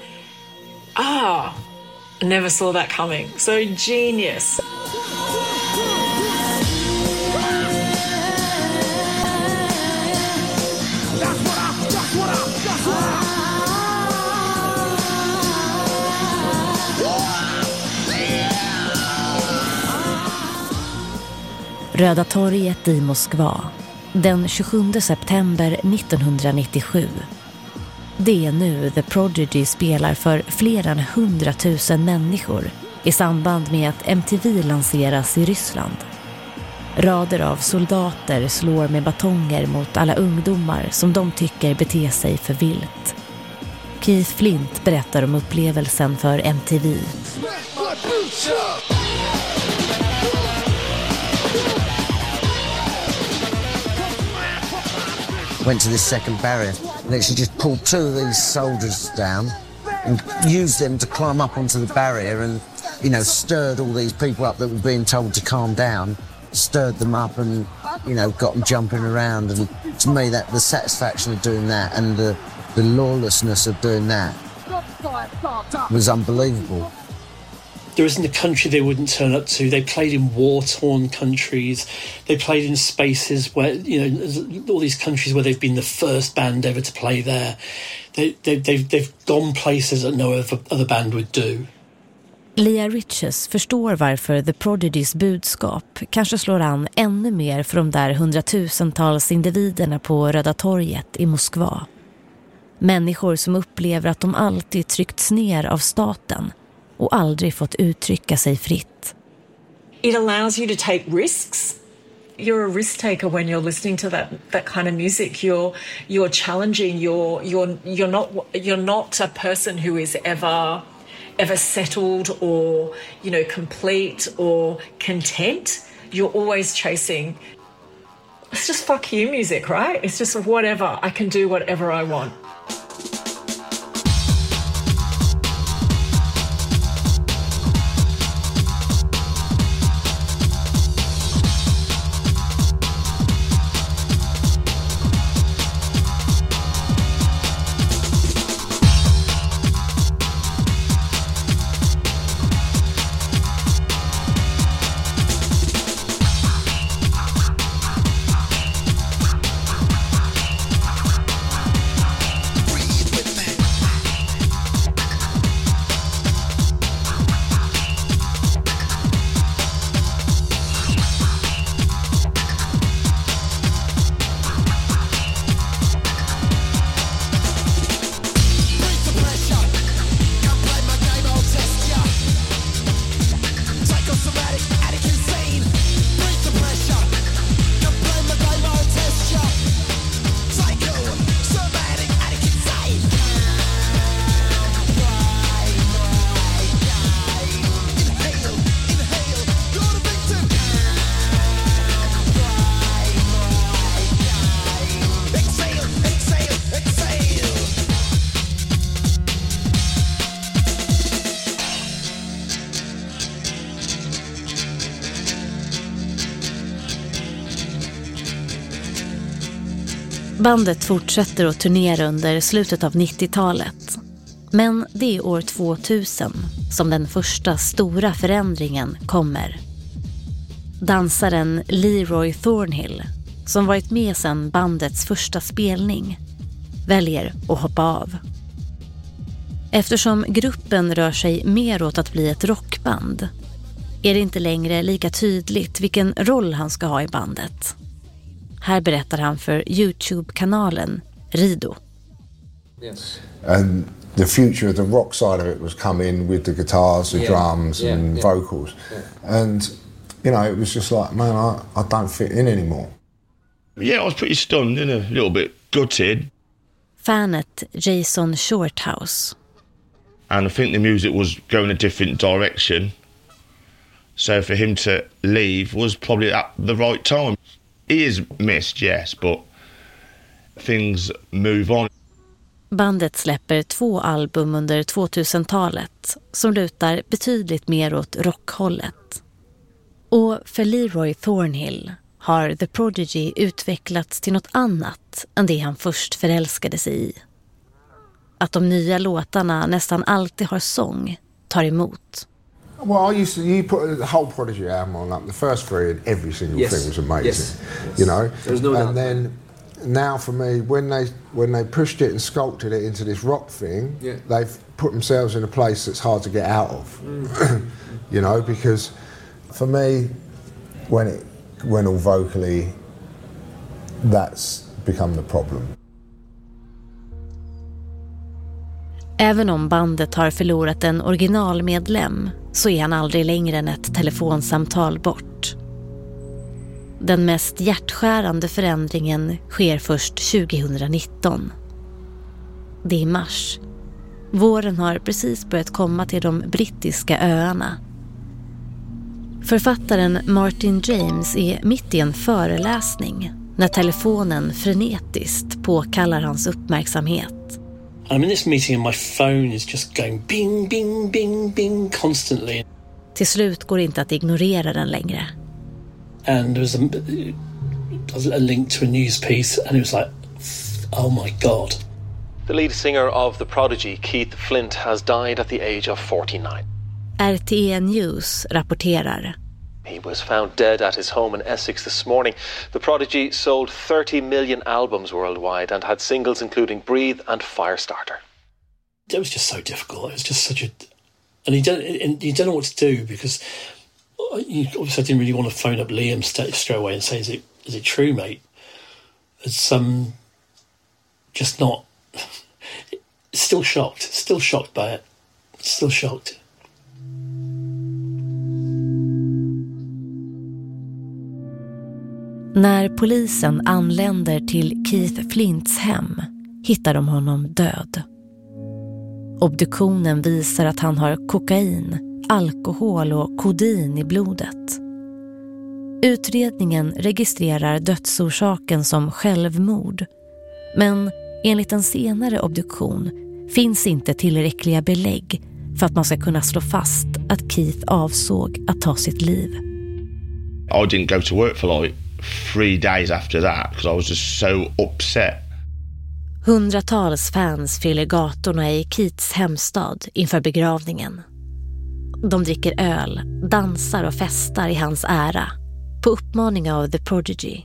ah, oh, never saw that coming. So genius. Röda torget i Moskva, den tjugosjunde september nittonhundranittiosju. Det är nu The Prodigy spelar för fler än hundratusen människor i samband med att M T V lanseras i Ryssland. Rader av soldater slår med batonger mot alla ungdomar som de tycker beter sig för vilt. Keith Flint berättar om upplevelsen för M T V. Went to this second barrier and actually just pulled two of these soldiers down and used them to climb up onto the barrier and, you know, stirred all these people up that were being told to calm down, stirred them up and, you know, got them jumping around. And to me, that the satisfaction of doing that and the, the lawlessness of doing that was unbelievable. there isn't a country they wouldn't turn up to. They played in war-torn countries. They played in spaces where, you know, all these countries where they've been the first band ever to play there. They, they, they've, they've gone places that no other, other band would do. Leah Riches förstår varför The Prodigys budskap kanske slår an ännu mer för de där hundratusentals individerna på Röda torget i Moskva. Människor som upplever att de alltid tryckts ner av staten och aldrig fått uttrycka sig fritt. It allows you to take risks. You're a risk taker when you're listening to that that kind of music. You're you're challenging. You're you're you're not you're not a person who is ever ever settled or, you know, complete or content. You're always chasing. It's just fuck you music, right? It's just whatever. I can do whatever I want. Bandet fortsätter att turnera under slutet av nittiotalet. Men det är år tvåtusen som den första stora förändringen kommer. Dansaren Leroy Thornhill, som varit med sedan bandets första spelning, väljer att hoppa av. Eftersom gruppen rör sig mer åt att bli ett rockband är det inte längre lika tydligt vilken roll han ska ha i bandet. Här berättar han för YouTube-kanalen Rido. Yes. And the future of the rock side of it was coming with the guitars, the yeah. drums yeah. and yeah. vocals. Yeah. And, you know, it was just like, man, I, I don't fit in anymore. Yeah, I was pretty stunned and a little bit gutted. Fanet Jason Shorthouse. And I think the music was going a different direction. So for him to leave was probably at the right time. He is missed, yes, but things move on. Bandet släpper två album under tvåtusentalet som lutar betydligt mer åt rockhållet. Och för Leroy Thornhill har The Prodigy utvecklats till något annat än det han först förälskade sig i. Att de nya låtarna nästan alltid har sång tar emot. Well, I used to, you put the whole Prodigy album on, like the first three, and every single yes. thing was amazing. Yes. You know, there's no and doubt. then now for me, when they when they pushed it and sculpted it into this rock thing, yeah. they've put themselves in a place that's hard to get out of. Mm. You know, because for me, when it went all vocally, that's become the problem. Även om bandet har förlorat en originalmedlem så är han aldrig längre än ett telefonsamtal bort. Den mest hjärtskärande förändringen sker först tjugonitton. Det är mars. Våren har precis börjat komma till de brittiska öarna. Författaren Martin James är mitt i en föreläsning när telefonen frenetiskt påkallar hans uppmärksamhet. I'm in this meeting and my phone is just going bing, bing, bing, bing constantly. Till slut går det inte att ignorera den längre. And there was a, a link to a news piece and it was like, oh my God. The lead singer of The Prodigy, Keith Flint, has died at the age of forty-nine. R T E News rapporterar. He was found dead at his home in Essex this morning. The prodigy sold thirty million albums worldwide and had singles including Breathe and Firestarter. It was just so difficult. It was just such a... And you don't, and you don't know what to do because you, obviously I didn't really want to phone up Liam straight, straight away and say, is it is it true, mate? It's um, just not... Still shocked. Still shocked by it. Still shocked. När polisen anländer till Keith Flints hem hittar de honom död. Obduktionen visar att han har kokain, alkohol och kodin i blodet. Utredningen registrerar dödsorsaken som självmord, men enligt en senare obduktion finns inte tillräckliga belägg för att man ska kunna slå fast att Keith avsåg att ta sitt liv. I didn't go to work for like three days after that because I was just so upset. Hundratals fans fyller gatorna i Keiths hemstad inför begravningen. De dricker öl, dansar och festar i hans ära på uppmaning av The Prodigy.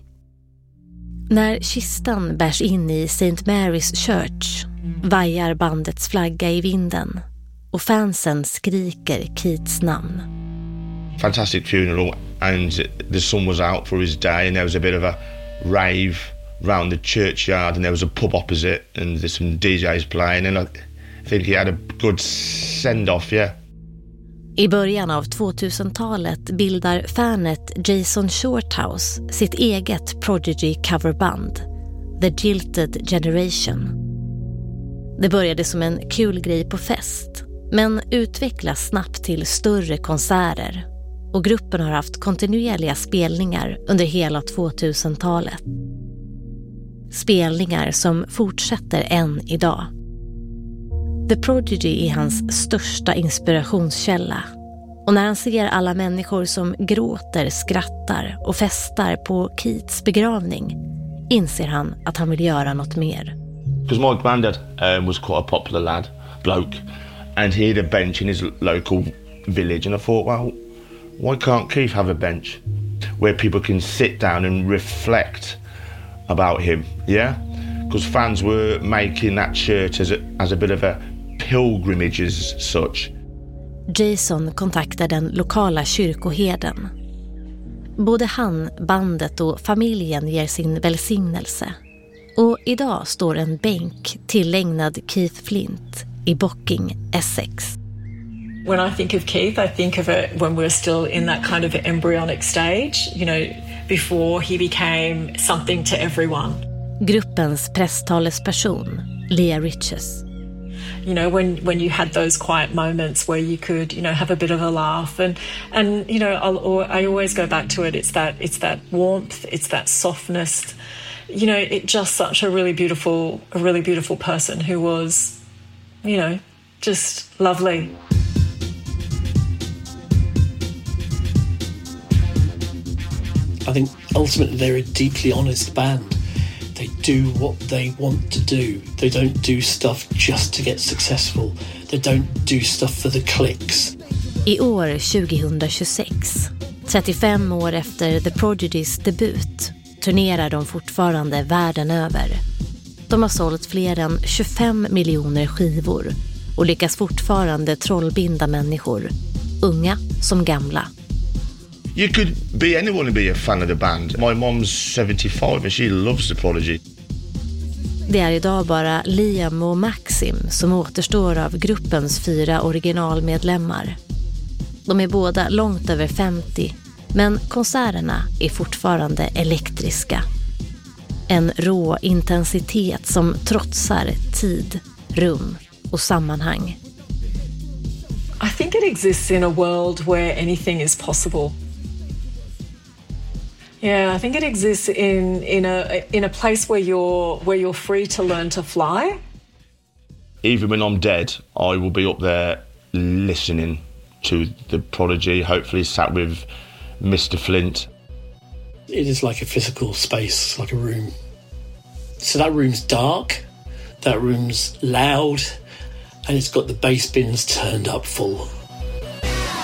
När kistan bärs in i Saint Mary's Church vajar bandets flagga i vinden och fansen skriker Keiths namn. Fantastic funeral, and the sun was out for his day, and there was a bit of a rave round the churchyard, and there was a pub opposite, and there's some D Js playing, and I think he had a good send-off, yeah. I början av tvåtusentalet bildar fanet Jason Shorthouse sitt eget Prodigy coverband, The Jilted Generation. Det började som en kul grej på fest, men utvecklas snabbt till större konserter, och gruppen har haft kontinuerliga spelningar under hela tvåtusentalet. Spelningar som fortsätter än idag. The Prodigy är hans största inspirationskälla, och när han ser alla människor som gråter, skrattar och festar på Keiths begravning inser han att han vill göra något mer. Because my granddad um, was quite a popular lad, bloke, and he had a bench in his local village, and I thought, well, why can't Keith have a bench where people can sit down and reflect about him, yeah? Because fans were making that church as a, as a bit of a pilgrimage as such. Jason kontaktar den lokala kyrkoherden. Både han, bandet och familjen ger sin välsignelse. Och idag står en bänk tillägnad Keith Flint i Bocking, Essex. When I think of Keith, I think of it when we were still in that kind of embryonic stage, you know, before he became something to everyone. Gruppens presstalesperson, Leah Riches. You know, when, when you had those quiet moments where you could, you know, have a bit of a laugh, and and you know, I'll, or I always go back to it. It's that it's that warmth, it's that softness. You know, it just such a really beautiful, a really beautiful person who was, you know, just lovely. I think ultimately they're a deeply honest band. They do what they want to do. They don't do stuff just to get successful. They don't do stuff for the clicks. I år tjugohundratjugosex, trettiofem år efter The Prodigys debut, turnerar de fortfarande världen över. De har sålt fler än tjugofem miljoner skivor och lyckas fortfarande trollbinda människor, unga som gamla. You could be anyone and be a fan of the band. My mom's seventy-five and she loves The Prodigy. Det är idag bara Liam och Maxim som återstår av gruppens fyra originalmedlemmar. De är båda långt över femtio, men konserterna är fortfarande elektriska. En rå intensitet som trotsar tid, rum och sammanhang. I think it exists in a world where anything is possible. Yeah, I think it exists in in a in a place where you're where you're free to learn to fly. Even when I'm dead, I will be up there listening to The Prodigy, hopefully sat with Mister Flint. It is like a physical space, like a room. So that room's dark, that room's loud, and it's got the bass bins turned up full.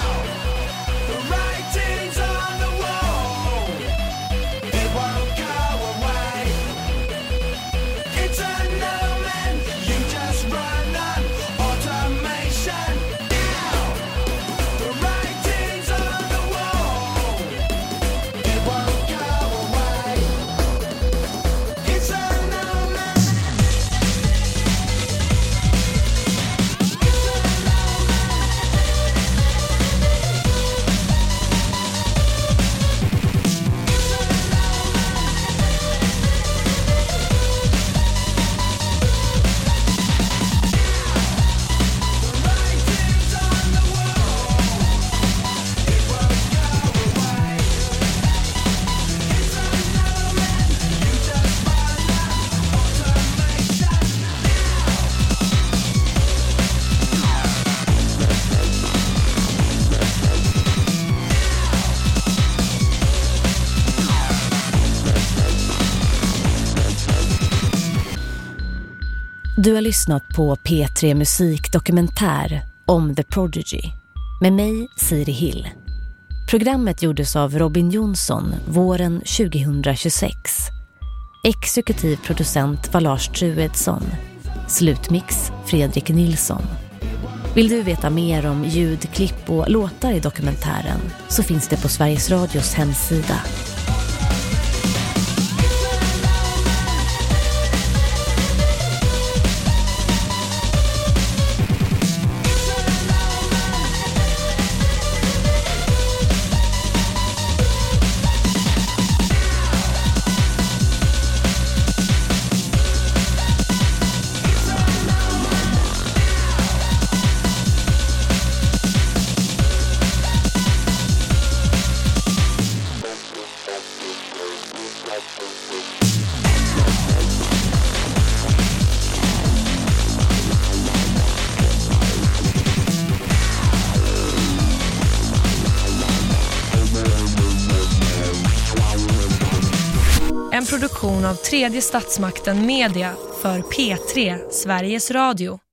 Du har lyssnat på P tre Musikdokumentär om The Prodigy med mig, Siri Hill. Programmet gjordes av Robin Jonsson våren tjugohundratjugosex. Exekutiv producent var Lars Truedsson. Slutmix Fredrik Nilsson. Vill du veta mer om ljud, klipp och låtar i dokumentären så finns det på Sveriges Radios hemsida. En produktion av Tredje Statsmakten Media för P tre, Sveriges Radio.